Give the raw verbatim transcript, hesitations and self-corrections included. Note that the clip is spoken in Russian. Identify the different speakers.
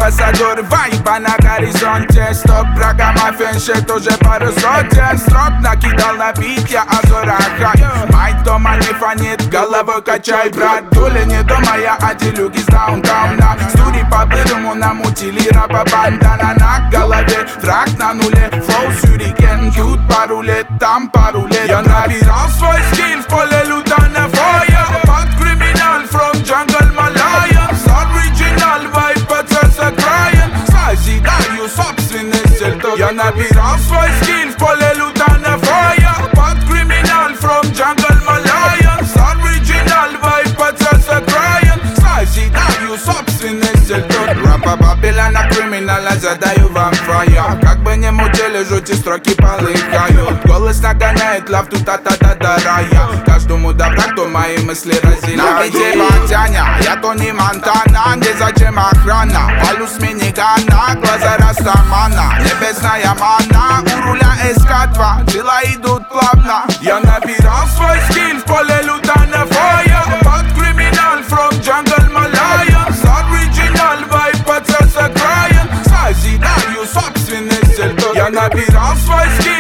Speaker 1: амбассадор вайба на горизонте. Стоп, врага мафеншет уже пару сотен строк накидал на бит, я Азора хай. Майк дома не фонит, головой качай, брат. Дуля не дома, я адилюги с даунтауна. Студи по-бырому намутили раба бандана на голове. Враг на нуле, флоу сюрикен. Кют пару лет, там пару лет. Я набирал свой скилл в поле лютана фоя. Под криминал from jungle Малая. Original vibe, процесса краен. Созидаю собственный стиль. Я набирал свой скилл в поле лютана фоя. Под криминал from jungle Малая. Original vibe, процесса краен. Созидаю собственный стиль. Рэпа Бабилана криминала задаю вам фая. Как бы не мутили, жути строки полыхают. Голос нагоняет лавту та-та-та-та рая. Каждому добра, кто мои мысли разделяет. На бите Батяня, я Тони Монтана. Где зачем охрана? Палю с минигана, глаза Растамана. Небесная мана, у руля эс ка два. Дела идут плавно. Я набирал свой скилл в поле лютана фоя. Под криминал from jungle Малая. Original vibe, процесса краен. Созидаю собственный стиль. Я набирал свой скилл